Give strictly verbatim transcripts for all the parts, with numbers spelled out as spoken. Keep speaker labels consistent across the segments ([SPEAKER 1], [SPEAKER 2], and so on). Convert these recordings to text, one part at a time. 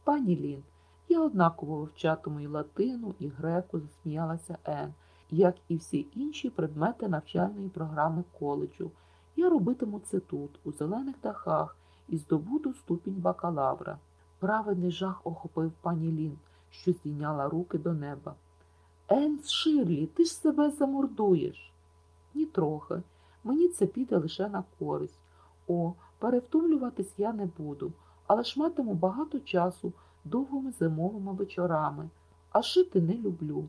[SPEAKER 1] Пані Лін, я однаково вивчатиму і латину, і греку, засміялася Ен, як і всі інші предмети навчальної програми коледжу. Я робитиму це тут, у зелених дахах, і здобуду ступінь бакалавра. Праведний жах охопив пані Лін, що здійняла руки до неба. Ен, Ширлі, ти ж себе замордуєш. Нітрохи. Мені це піде лише на користь. О, перевтомлюватись я не буду, але ж матиму багато часу довгими зимовими вечорами, а шити не люблю.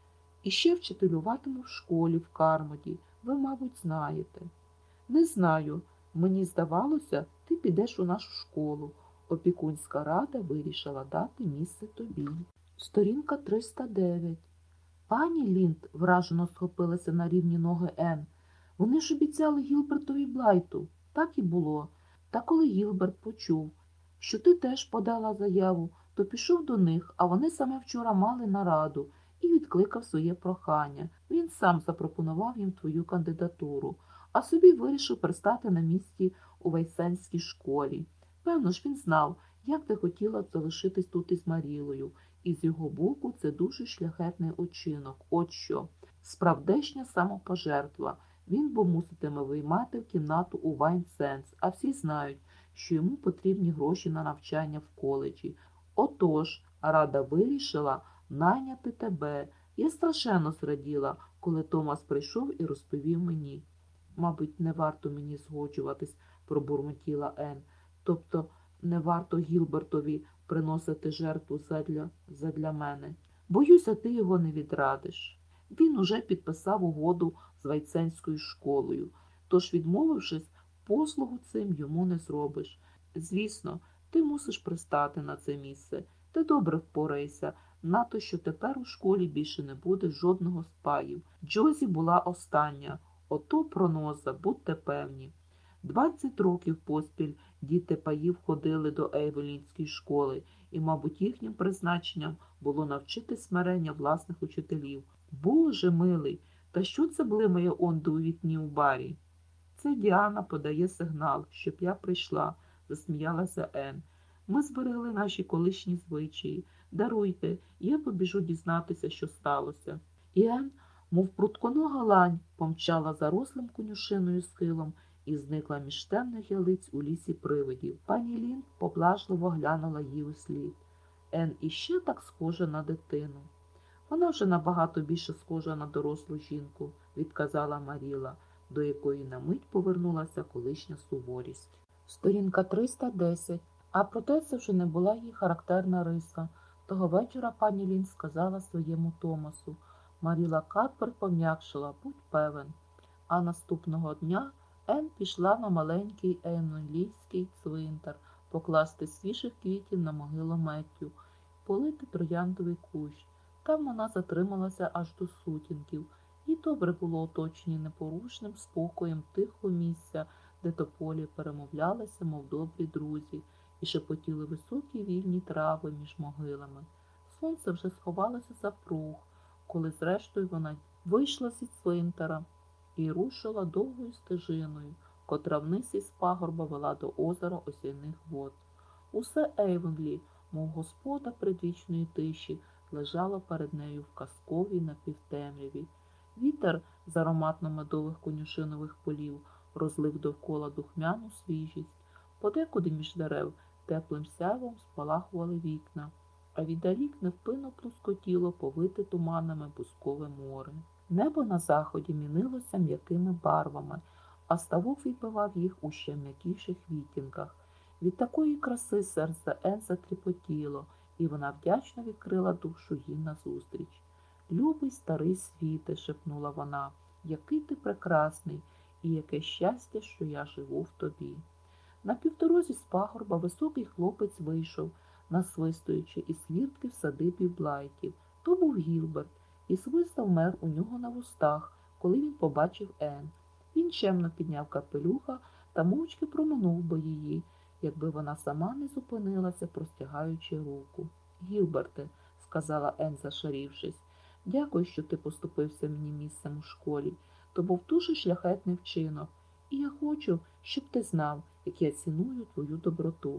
[SPEAKER 1] І ще вчителюватиму в школі в Кармоді, ви, мабуть, знаєте. Не знаю, мені здавалося, ти підеш у нашу школу. Опікунська рада вирішила дати місце тобі. Сторінка триста дев'ять. Пані Лінд вражено схопилася на рівні ноги Ен. Вони ж обіцяли Гілбертові Блайту. Так і було. Та коли Гілберт почув, що ти теж подала заяву, то пішов до них, а вони саме вчора мали нараду і відкликав своє прохання. Він сам запропонував їм твою кандидатуру, а собі вирішив пристати на місці у Вейсенській школі. Певно ж він знав, як ти хотіла залишитись тут із Марілою, і з його боку це дуже шляхетний учинок. От що. Справдешня самопожертва. Він бо муситиме виймати в кімнату у Вайн-Сенс, а всі знають, що йому потрібні гроші на навчання в коледжі. Отож, рада вирішила найняти тебе. Я страшенно зраділа, коли Томас прийшов і розповів мені. Мабуть, не варто мені згоджуватись, пробурмотіла Ен. Тобто, не варто Гілбертові приносити жертву задля, задля мене. Боюся, ти його не відрадиш. Він уже підписав угоду з Вайценською школою, тож, відмовившись, послугу цим йому не зробиш. Звісно, ти мусиш пристати на це місце. Ти добре впораєшся, на то, що тепер у школі більше не буде жодного спаїв. Джозі була остання. Ото проноза, будьте певні. Двадцять років поспіль діти паїв ходили до Ейвелінської школи, і, мабуть, їхнім призначенням було навчити смирення власних учителів. Боже милий, та що це блимає онде у вікні у барі? Це Діана подає сигнал, щоб я прийшла, засміялася Ен. Ми зберегли наші колишні звичаї. Даруйте, я побіжу дізнатися, що сталося. І Ен, мов прутконога лань, помчала зарослим конюшиною схилом і зникла між темних ялиць у лісі привидів. Пані Лін поблажливо глянула їй у слід. Ен іще так схожа на дитину. Вона вже набагато більше схожа на дорослу жінку, відказала Маріла, до якої на мить повернулася колишня суворість. Сторінка триста десять. А проте це вже не була їй характерна риса. Того вечора пані Лін сказала своєму Томасу. Маріла Кадберт пом'якшила, будь певен. А наступного дня Ен пішла на маленький Ейнолійський цвинтар покласти свіжих квітів на могилу Меттю, полити трояндовий кущ. Там вона затрималася аж до сутінків, і добре було оточені непорушним спокоєм тихого місця, де тополі перемовлялися, мов добрі друзі, і шепотіли високі вільні трави між могилами. Сонце вже сховалося за пруг, коли зрештою вона вийшла зі цвинтара і рушила довгою стежиною, котра вниз із пагорба вела до озера Осяйних вод. Усе Ейвонлі, мов господа предвічної тиші, лежало перед нею в казковій напівтемряві. Вітер з ароматно-медових конюшинових полів розлив довкола духмяну свіжість. Подекуди між дерев теплим сяйвом спалахували вікна, а віддалік невпинно плускотіло повите туманами бускове море. Небо на заході мінилося м'якими барвами, а ставок відбивав їх у ще м'якіших відтінках. Від такої краси серце Ен затріпотіло, і вона вдячно відкрила душу їй назустріч. «Любий старий світе», – шепнула вона, – «який ти прекрасний, і яке щастя, що я живу в тобі». На півдорозі з пагорба високий хлопець вийшов, насвистуючи із хвіртки в садибі Блайтів. То був Гілберт, і свист завмер у нього на вустах, коли він побачив Ен. Він чемно підняв капелюха та мовчки проминув би її, якби вона сама не зупинилася, простягаючи руку. «Гілберте», – сказала Ен, зашарівшись, – «дякую, що ти поступився мені місцем у школі. То був дуже шляхетний вчинок, і я хочу, щоб ти знав, як я ціную твою доброту».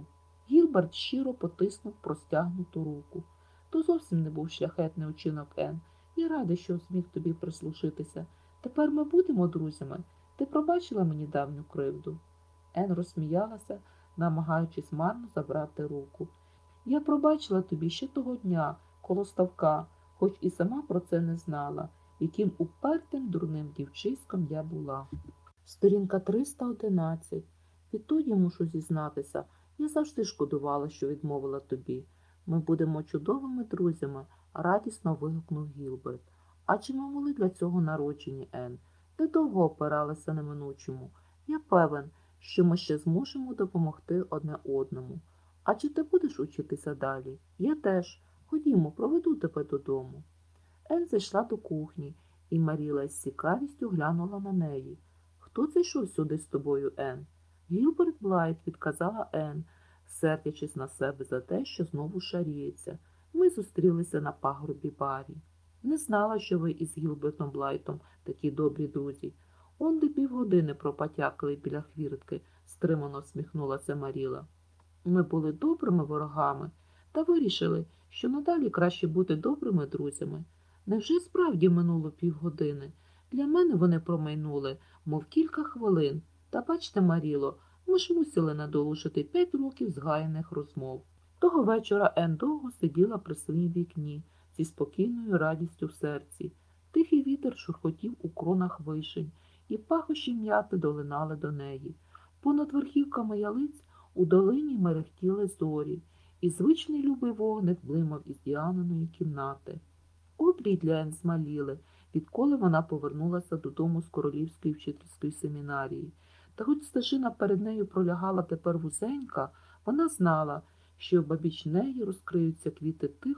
[SPEAKER 1] Гілберт щиро потиснув простягнуту руку. То зовсім не був шляхетний учинок, Ен. Я радий, що зміг тобі прислушитися. Тепер ми будемо друзями. Ти пробачила мені давню кривду? Ен розсміялася, намагаючись марно забрати руку. Я пробачила тобі ще того дня, коло ставка, хоч і сама про це не знала, яким упертим дурним дівчиськом я була. Сторінка триста одинадцять. Відтоді мушу зізнатися, я завжди шкодувала, що відмовила тобі. Ми будемо чудовими друзями, радісно вигукнув Гілберт. А чи ми були для цього народжені, Ен? Ти довго опиралася неминучому. Я певен, що ми ще зможемо допомогти одне одному. А чи ти будеш учитися далі? Я теж. Ходімо, проведу тебе додому. Ен зайшла до кухні, і Маріла з цікавістю глянула на неї. Хто зайшов сюди з тобою, Ен? Гілберт Блайт, відказала Ен, сердячись на себе за те, що знову шаріється. Ми зустрілися на пагорбі Барі. Не знала, що ви із Гілбертом Блайтом такі добрі друзі. Он де півгодини пропотякали біля хвіртки, стримано всміхнулася Маріла. Ми були добрими ворогами та вирішили, що надалі краще бути добрими друзями. Невже справді минуло півгодини? Для мене вони промайнули, мов кілька хвилин. Та бачте, Маріло, ми ж мусили надолужити п'ять років згаяних розмов. Того вечора Ен довго сиділа при своїм вікні зі спокійною радістю в серці. Тихий вітер шурхотів у кронах вишень, і пахощі м'яти долинали до неї. Понад верхівками ялиць у долині мерехтіли зорі, і звичний любий вогник блимав із Діаниної кімнати. Обрій для Ен змаліли, відколи вона повернулася додому з королівської вчительської семінарії. Та хоч стежина перед нею пролягала тепер вузенька, вона знала, що обабіч неї розкриються квіти тих